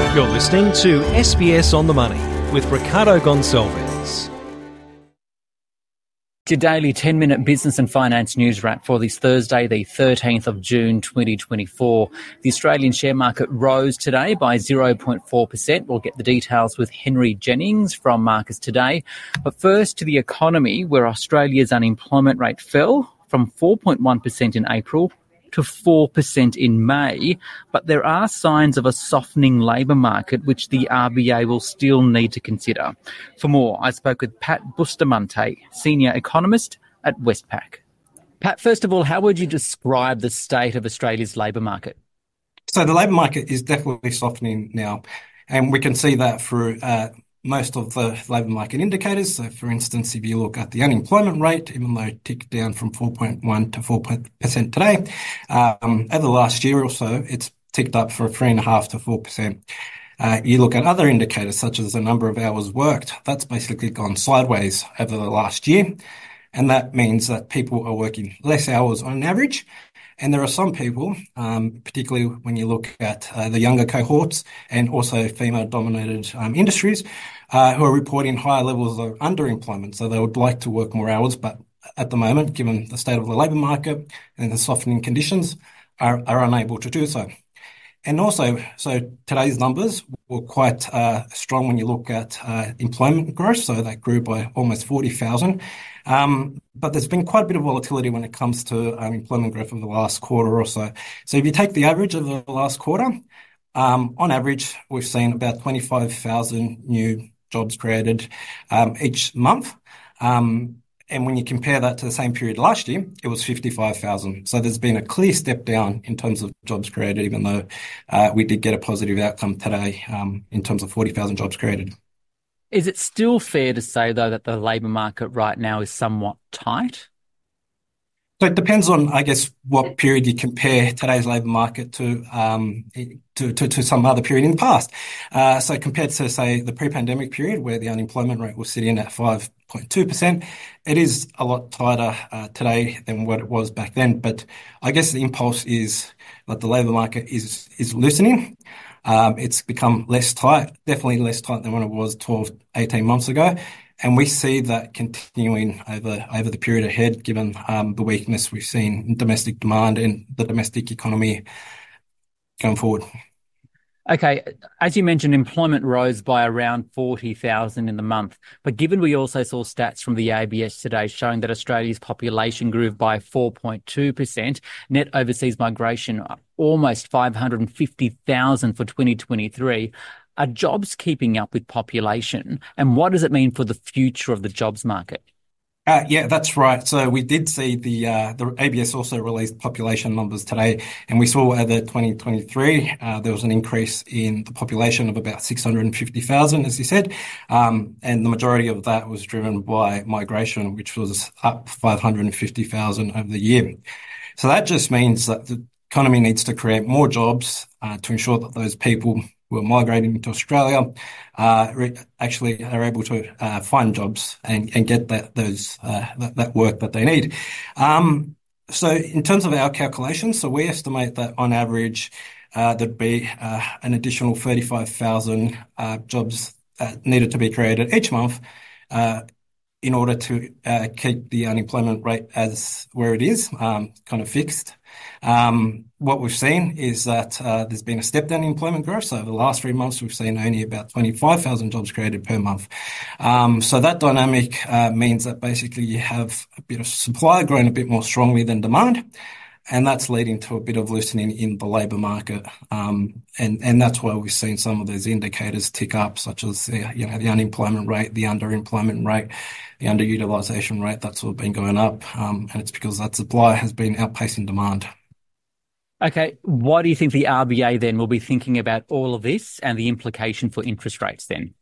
You're listening to SBS on the Money with Ricardo Gonçalves. Your daily 10-minute business and finance news wrap for this Thursday, the 13th of June 2024. The Australian share market rose today by 0.4%. We'll get the details with Henry Jennings from Marcus Today. But first to the economy, where Australia's unemployment rate fell from 4.1% in April to 4% in May, but there are signs of a softening labour market which the RBA will still need to consider. For more, I spoke with Pat Bustamante, Senior Economist at Westpac. Pat, first of all, how would you describe the state of Australia's labour market? So the labour market is definitely softening now, and we can see that through most of the labour market indicators. So, for instance, if you look at the unemployment rate, even though it ticked down from 4.1 to 4% today, over the last year or so, it's ticked up from 3.5 to 4%. You look at other indicators, such as the number of hours worked, that's basically gone sideways over the last year. And that means that people are working less hours on average. And there are some people, particularly when you look at the younger cohorts and also female-dominated industries, who are reporting higher levels of underemployment. So they would like to work more hours, but at the moment, given the state of the labour market and the softening conditions, are unable to do so. And also, so today's numbers were quite strong when you look at employment growth. So that grew by almost 40,000. But there's been quite a bit of volatility when it comes to employment growth over the last quarter or so. So if you take the average of the last quarter, on average, we've seen about 25,000 new jobs created each month. And when you compare that to the same period last year, it was 55,000. So there's been a clear step down in terms of jobs created, even though we did get a positive outcome today in terms of 40,000 jobs created. Is it still fair to say, though, that the labour market right now is somewhat tight? So it depends on, I guess, what period you compare today's labour market to some other period in the past. So compared to, say, the pre-pandemic period where the unemployment rate was sitting at 5.2%, it is a lot tighter today than what it was back then. But I guess the impulse is that the labour market is loosening. It's become less tight, definitely less tight than when it was 12, 18 months ago. And we see that continuing over the period ahead, given the weakness we've seen in domestic demand and the domestic economy going forward. Okay, as you mentioned, employment rose by around 40,000 in the month. But given we also saw stats from the ABS today showing that Australia's population grew by 4.2%, net overseas migration almost 550,000 for 2023, are jobs keeping up with population? And what does it mean for the future of the jobs market? Yeah, that's right. So we did see the ABS also released population numbers today, and we saw over 2023 there was an increase in the population of about 650,000, as you said, and the majority of that was driven by migration, which was up 550,000 over the year. So that just means that the economy needs to create more jobs to ensure that those people who are migrating to Australia actually are able to find jobs and get that work that they need. So in terms of our calculations, so we estimate that on average there'd be an additional 35,000 jobs needed to be created each month in order to keep the unemployment rate as where it is, kind of fixed. What we've seen is that there's been a step down in employment growth. So over the last 3 months, we've seen only about 25,000 jobs created per month. So that dynamic means that basically you have a bit of supply growing a bit more strongly than demand. And that's leading to a bit of loosening in the labour market. And that's why we've seen some of those indicators tick up, such as the unemployment rate, the underemployment rate, the underutilisation rate. That's all been going up. And it's because that supply has been outpacing demand. Okay, what do you think the RBA then will be thinking about all of this and the implication for interest rates then?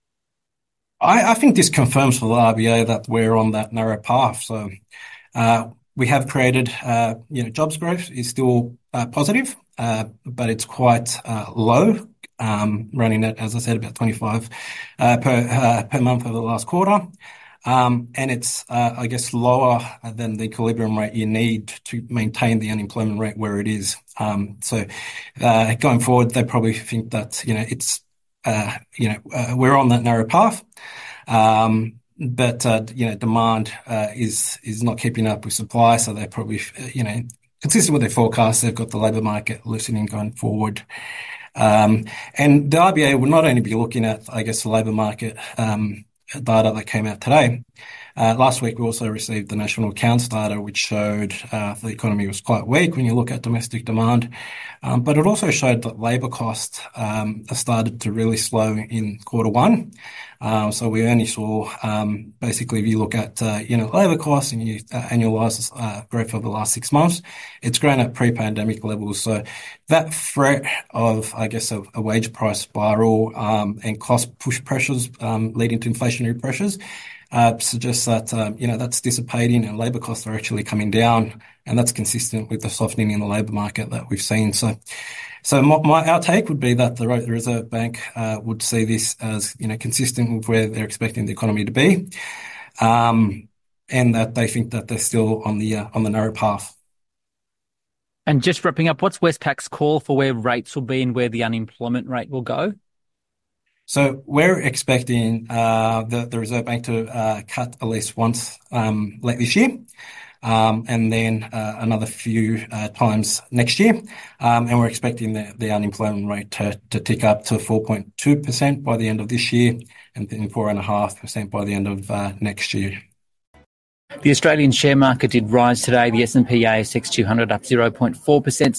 I think this confirms for the RBA that we're on that narrow path. So we have created, jobs growth is still positive, but it's quite low, running at, as I said, about 25 per month over the last quarter. And it's, I guess, lower than the equilibrium rate you need to maintain the unemployment rate where it is. So going forward, they probably think that, it's we're on that narrow path. But demand is not keeping up with supply, so they're probably, consistent with their forecast, they've got the labour market loosening going forward. And the RBA will not only be looking at, I guess, the labour market data that came out today. Last week, we also received the national accounts data, which showed the economy was quite weak when you look at domestic demand. But it also showed that labour costs started to really slow in Q1. So we only saw, basically, if you look at labour costs and you annualise growth over the last 6 months, it's grown at pre-pandemic levels. So that threat of, I guess, a wage price spiral and cost push pressures leading to inflationary pressures suggests that that's dissipating and labour costs are actually coming down, and that's consistent with the softening in the labour market that we've seen. So our take would be that the Reserve Bank would see this as consistent with where they're expecting the economy to be, and that they think that they're still on the narrow path. And just wrapping up, what's Westpac's call for where rates will be and where the unemployment rate will go? So we're expecting the Reserve Bank to cut at least once late this year, and then another few times next year. And we're expecting the unemployment rate to tick up to 4.2% by the end of this year, and then 4.5% by the end of next year. The Australian share market did rise today. The S&P ASX 200 up 0.4%,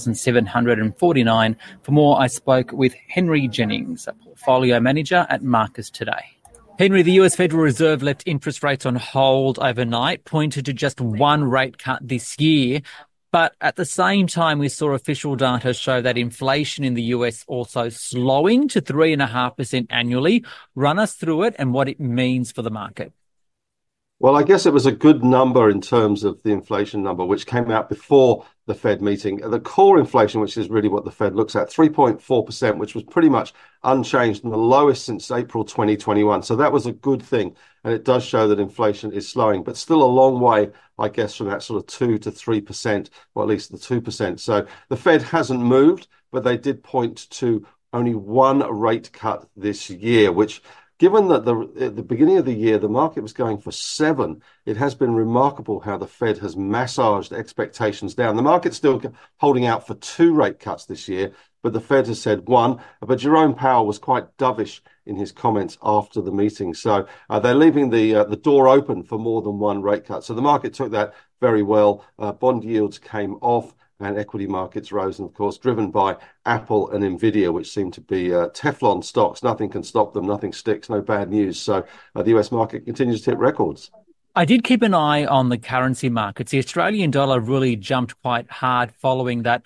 7,749. For more, I spoke with Henry Jennings, a portfolio manager at Marcus today. Henry, the US Federal Reserve left interest rates on hold overnight, pointed to just one rate cut this year. But at the same time, we saw official data show that inflation in the US also slowing to 3.5% annually. Run us through it and what it means for the market. Well, I guess it was a good number in terms of the inflation number, which came out before the Fed meeting. The core inflation, which is really what the Fed looks at, 3.4%, which was pretty much unchanged and the lowest since April 2021. So that was a good thing. And it does show that inflation is slowing, but still a long way, I guess, from that sort of 2 to 3%, or at least the 2%. So the Fed hasn't moved, but they did point to only one rate cut this year, which, given that at the beginning of the year, the market was going for 7, it has been remarkable how the Fed has massaged expectations down. The market's still holding out for 2 rate cuts this year, but the Fed has said 1. But Jerome Powell was quite dovish in his comments after the meeting. So they're leaving the door open for more than 1 rate cut. So the market took that very well. Bond yields came off, and equity markets rose, and of course driven by Apple and Nvidia, which seem to be Teflon stocks. Nothing can stop them, nothing sticks, no bad news. So the US market continues to hit records. I did keep an eye on the currency markets. The Australian dollar really jumped quite hard following that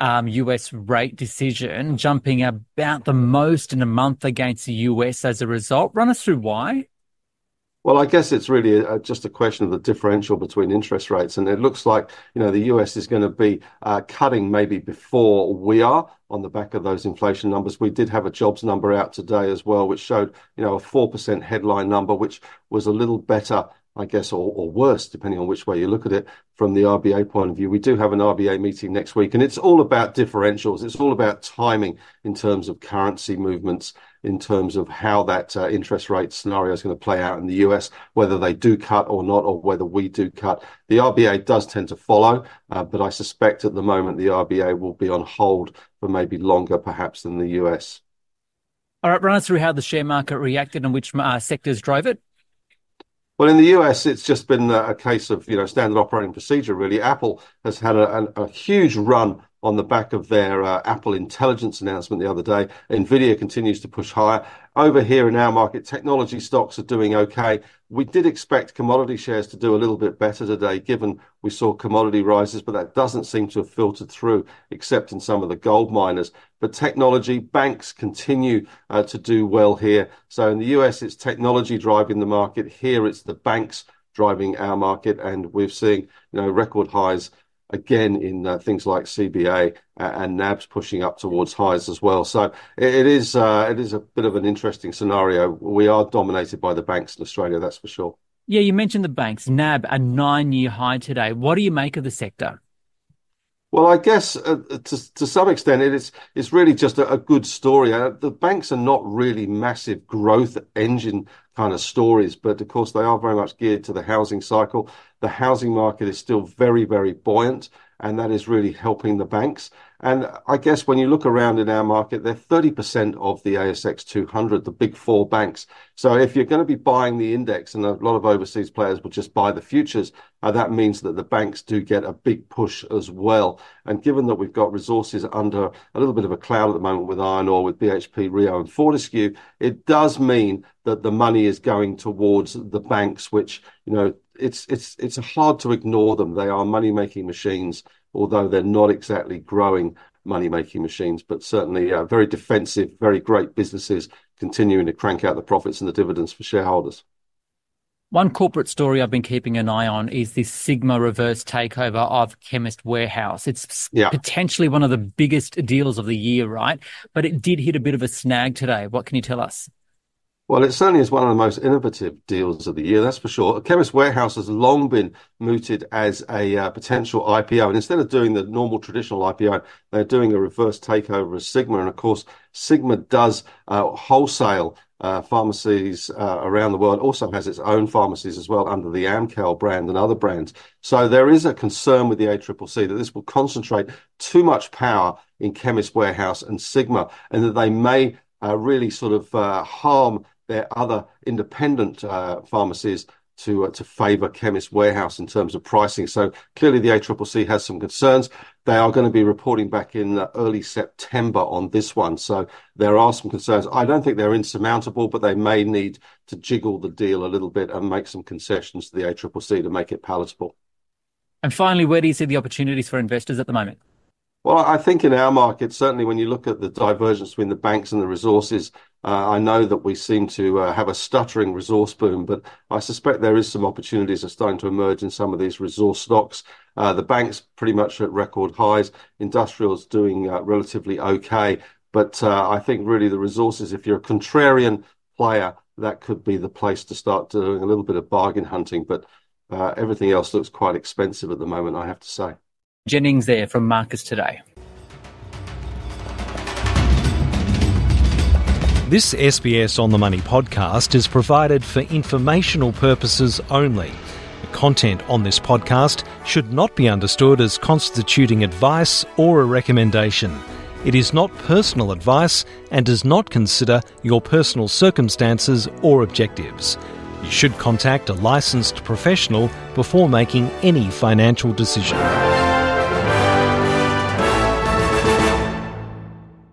US rate decision, jumping about the most in a month against the US as a result. Run us through why. Well, I guess it's really just a question of the differential between interest rates. And it looks like, the US is going to be cutting maybe before we are on the back of those inflation numbers. We did have a jobs number out today as well, which showed, a 4% headline number, which was a little better, I guess, or worse, depending on which way you look at it from the RBA point of view. We do have an RBA meeting next week, and it's all about differentials. It's all about timing in terms of currency movements, in terms of how that interest rate scenario is going to play out in the US, whether they do cut or not, or whether we do cut. The RBA does tend to follow, but I suspect at the moment the RBA will be on hold for maybe longer, perhaps, than the US. All right, run us through how the share market reacted and which sectors drove it. Well, in the US, it's just been a case of, standard operating procedure, really. Apple has had a huge run on the back of their Apple Intelligence announcement the other day. Nvidia continues to push higher. Over here in our market, technology stocks are doing okay. We did expect commodity shares to do a little bit better today, given we saw commodity rises, but that doesn't seem to have filtered through, except in some of the gold miners. But technology, banks continue to do well here. So in the US, it's technology driving the market. Here, it's the banks driving our market, and we're seeing, record highs again in things like CBA and NABs pushing up towards highs as well. So it is a bit of an interesting scenario. We are dominated by the banks in Australia, that's for sure. Yeah, you mentioned the banks. NAB, a 9-year high today. What do you make of the sector? Well, I guess to some extent it's really just a good story. The banks are not really massive growth engine kind of stories, but of course they are very much geared to the housing cycle. The housing market is still very, very buoyant, and that is really helping the banks. And I guess when you look around in our market, they're 30% of the ASX 200, the big four banks. So if you're going to be buying the index, and a lot of overseas players will just buy the futures, that means that the banks do get a big push as well. And given that we've got resources under a little bit of a cloud at the moment with iron ore, with BHP, Rio and Fortescue, it does mean that the money is going towards the banks, which, it's hard to ignore them. They are money-making machines, although they're not exactly growing money-making machines, but certainly very defensive, very great businesses continuing to crank out the profits and the dividends for shareholders. One corporate story I've been keeping an eye on is this Sigma reverse takeover of Chemist Warehouse. It's potentially one of the biggest deals of the year, right? But it did hit a bit of a snag today. What can you tell us? Well, it certainly is one of the most innovative deals of the year, that's for sure. Chemist Warehouse has long been mooted as a potential IPO. And instead of doing the normal traditional IPO, they're doing a reverse takeover of Sigma. And of course, Sigma does wholesale pharmacies around the world, also has its own pharmacies as well under the Amcal brand and other brands. So there is a concern with the ACCC that this will concentrate too much power in Chemist Warehouse and Sigma, and that they may really sort of harm their other independent pharmacies to favour Chemist Warehouse in terms of pricing. So clearly the ACCC has some concerns. They are going to be reporting back in early September on this one. So there are some concerns. I don't think they're insurmountable, but they may need to jiggle the deal a little bit and make some concessions to the ACCC to make it palatable. And finally, where do you see the opportunities for investors at the moment? Well, I think in our market, certainly when you look at the divergence between the banks and the resources, I know that we seem to have a stuttering resource boom, but I suspect there is some opportunities that are starting to emerge in some of these resource stocks. The banks pretty much at record highs, industrials doing relatively okay, but I think really the resources, if you're a contrarian player, that could be the place to start doing a little bit of bargain hunting, but everything else looks quite expensive at the moment, I have to say. Jennings there from Marcus Today. This SBS On The Money podcast is provided for informational purposes only. The content on this podcast should not be understood as constituting advice or a recommendation. It is not personal advice and does not consider your personal circumstances or objectives. You should contact a licensed professional before making any financial decision.